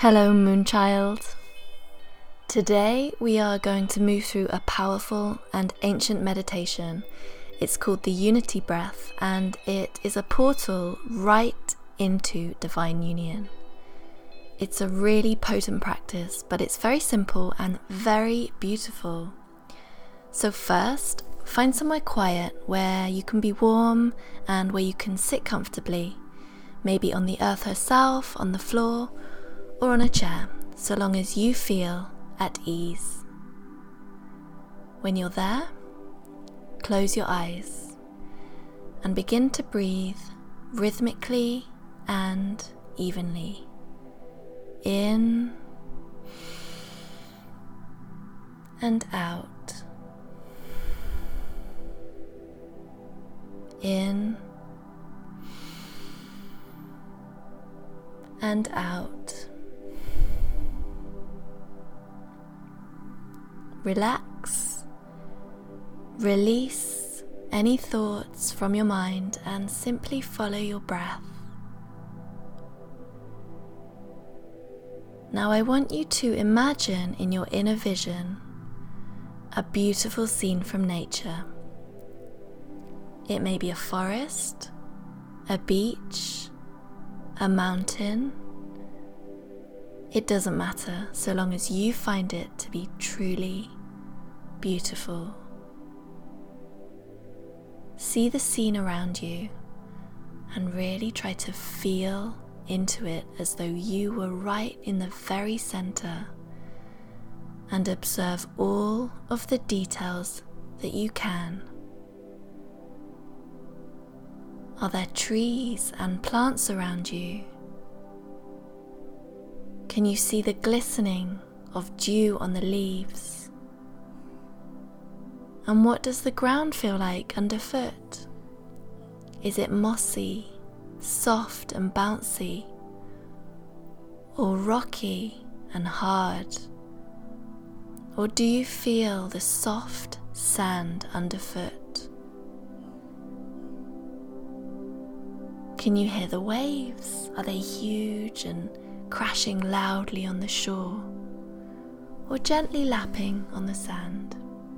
Hello, Moonchild. Today we are going to move through a powerful and ancient meditation. It's called the Unity Breath, and it is a portal right into divine union. It's a really potent practice, but it's very simple and very beautiful. So first, find somewhere quiet where you can be warm and where you can sit comfortably, maybe on the earth herself, on the floor, or on a chair, so long as you feel at ease. When you're there, close your eyes and begin to breathe rhythmically and evenly. In and out. In and out. Relax, release any thoughts from your mind and simply follow your breath. Now I want you to imagine in your inner vision a beautiful scene from nature. It may be a forest, a beach, a mountain. It doesn't matter so long as you find it to be truly beautiful. See the scene around you and really try to feel into it as though you were right in the very center, and observe all of the details that you can. Are there trees and plants around you? Can you see the glistening of dew on the leaves? And what does the ground feel like underfoot? Is it mossy, soft and bouncy, or rocky and hard? Or do you feel the soft sand underfoot? Can you hear the waves? Are they huge and crashing loudly on the shore, or gently lapping on the sand?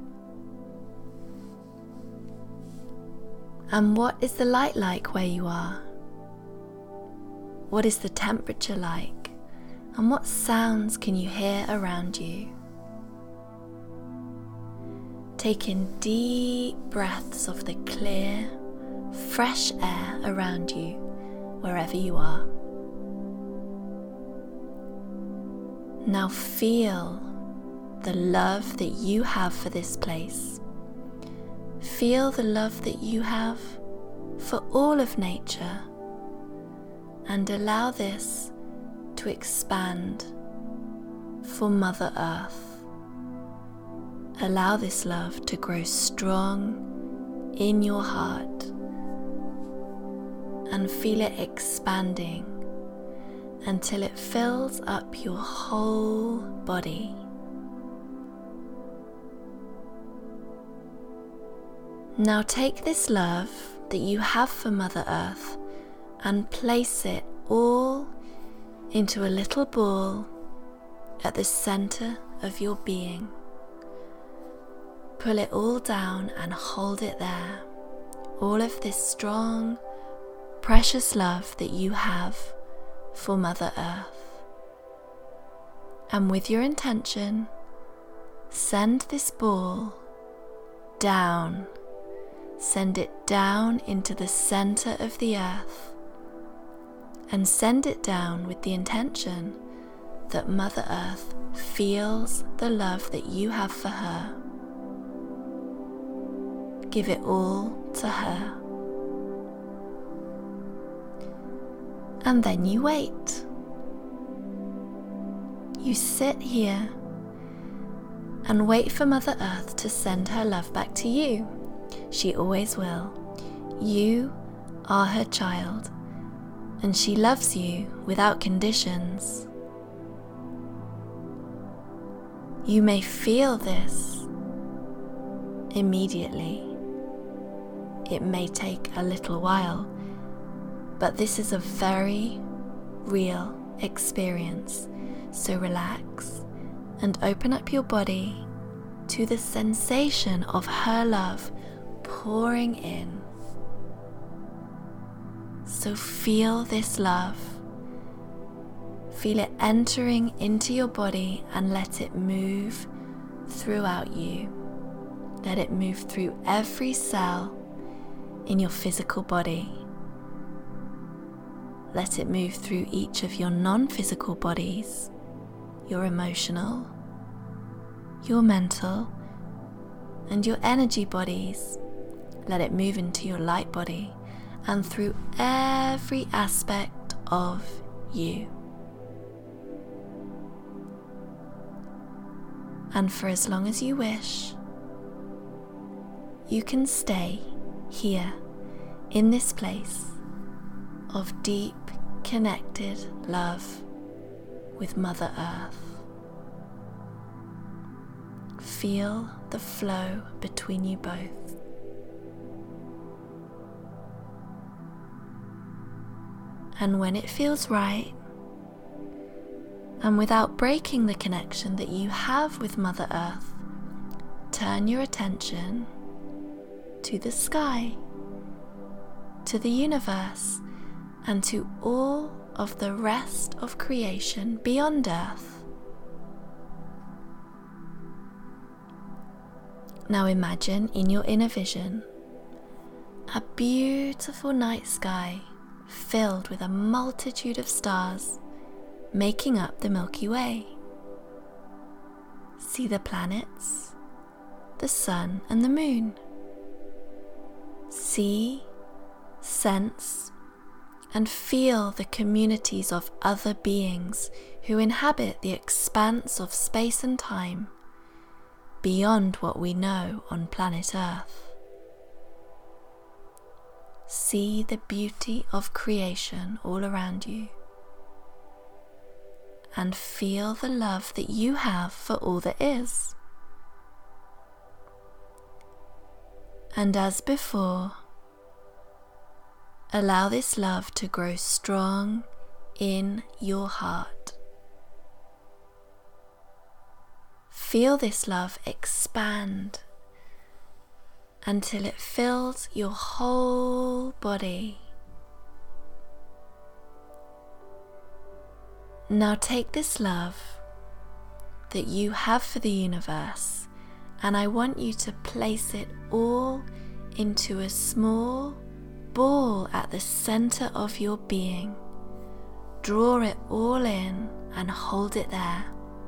And what is the light like where you are? What is the temperature like? And what sounds can you hear around you? Take in deep breaths of the clear, fresh air around you, wherever you are. Now feel the love that you have for this place. Feel the love that you have for all of nature, and allow this to expand for Mother Earth. Allow this love to grow strong in your heart and feel it expanding until it fills up your whole body. Now take this love that you have for Mother Earth and place it all into a little ball at the center of your being. Pull it all down and hold it there. All of this strong, precious love that you have for Mother Earth. And with your intention, send this ball down. Send it down into the center of the earth, and send it down with the intention that Mother Earth feels the love that you have for her. Give it all to her. And then you wait. You sit here and wait for Mother Earth to send her love back to you. She always will. You are her child, and she loves you without conditions. You may feel this immediately. It may take a little while, but this is a very real experience. So relax and open up your body to the sensation of her love pouring in. So feel this love. Feel it entering into your body and let it move throughout you. Let it move through every cell in your physical body. Let it move through each of your non-physical bodies, your emotional, your mental, and your energy bodies. Let it move into your light body and through every aspect of you. And for as long as you wish, you can stay here in this place of deep connected love with Mother Earth. Feel the flow between you both. And when it feels right, and without breaking the connection that you have with Mother Earth, turn your attention to the sky, to the universe, and to all of the rest of creation beyond Earth. Now imagine in your inner vision a beautiful night sky filled with a multitude of stars making up the Milky Way. See the planets, the sun and the moon. See, sense, and feel the communities of other beings who inhabit the expanse of space and time beyond what we know on planet Earth. See the beauty of creation all around you, and feel the love that you have for all that is. And as before, allow this love to grow strong in your heart. Feel this love expand until it fills your whole body. Now take this love that you have for the universe, and I want you to place it all into a small ball at the center of your being. Draw it all in and hold it there.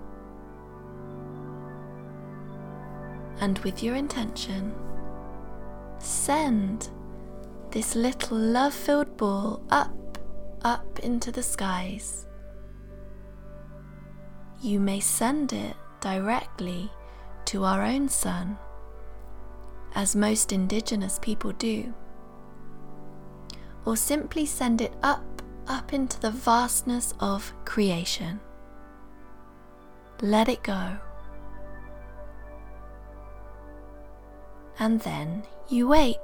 And with your intention, send this little love-filled ball up into the skies. You may send it directly to our own sun, as most indigenous people do, or simply send it up into the vastness of creation. Let it go. And then you wait.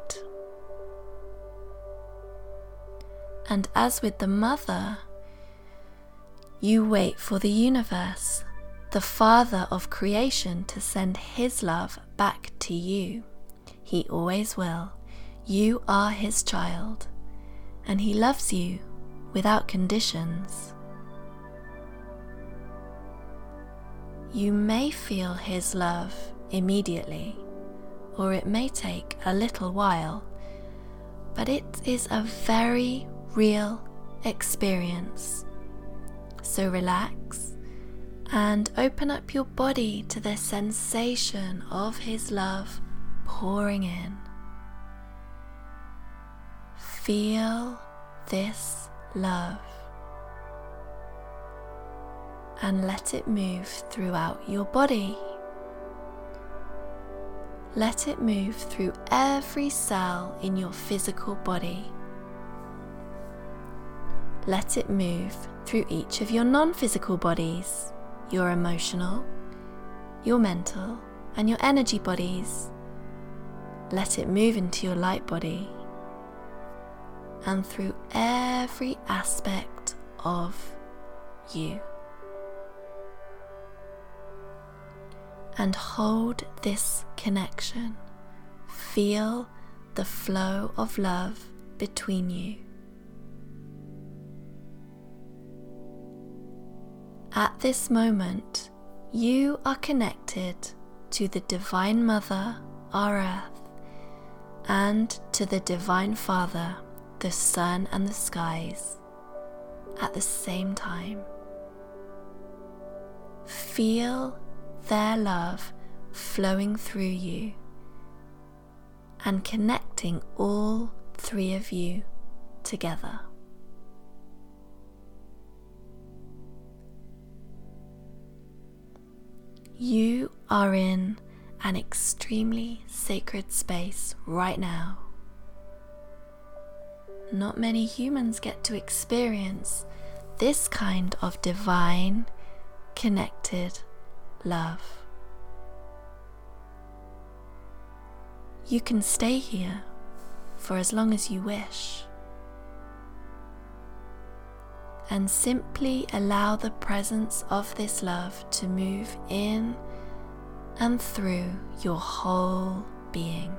And as with the mother, you wait for the universe, the Father of creation, to send his love back to you. He always will. You are his child, and he loves you without conditions. You may feel his love immediately, or it may take a little while, but it is a very real experience. So relax and open up your body to the sensation of his love pouring in. Feel this love and let it move throughout your body. Let it move through every cell in your physical body. Let it move through each of your non-physical bodies, your emotional, your mental, and your energy bodies. Let it move into your light body and through every aspect of you. And hold this connection. Feel the flow of love between you. At this moment, you are connected to the Divine Mother, our Earth, and to the Divine Father, the Sun and the skies, at the same time. Feel their love flowing through you and connecting all three of you together. You are in an extremely sacred space right now. Not many humans get to experience this kind of divine, connected love. You can stay here for as long as you wish, and simply allow the presence of this love to move in and through your whole being.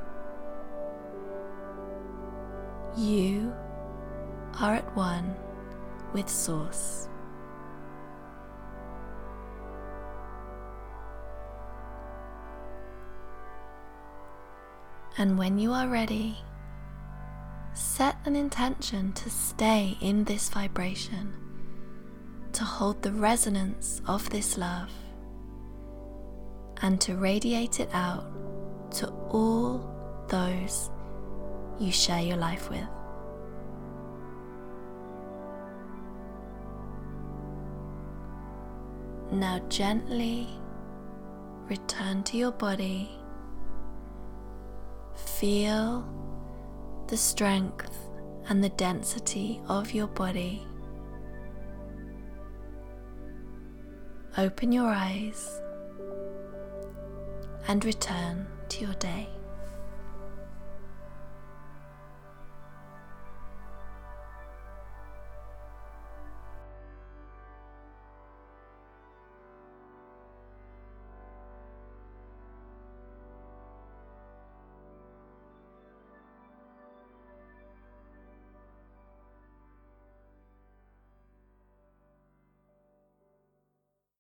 You are at one with Source. And when you are ready, set an intention to stay in this vibration, to hold the resonance of this love, and to radiate it out to all those you share your life with. Now gently return to your body. Feel the strength and the density of your body. Open your eyes and return to your day.